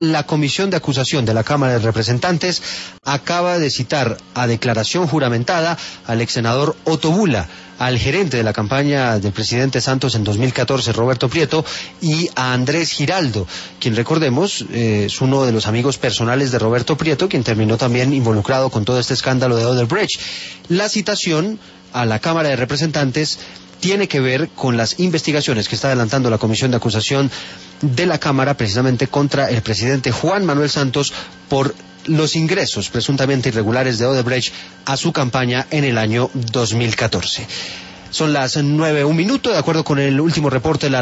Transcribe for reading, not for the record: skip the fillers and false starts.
La Comisión de Acusación de la Cámara de Representantes acaba de citar a declaración juramentada al ex senador Otto Bula, al gerente de la campaña del presidente Santos en 2014, Roberto Prieto, y a Andrés Giraldo, quien, recordemos, es uno de los amigos personales de Roberto Prieto, quien terminó también involucrado con todo este escándalo de Odebrecht. La citación a la Cámara de Representantes tiene que ver con las investigaciones que está adelantando la Comisión de Acusación de la Cámara precisamente contra el presidente Juan Manuel Santos por los ingresos presuntamente irregulares de Odebrecht a su campaña en el año 2014. Son las 9:01, de acuerdo con el último reporte de la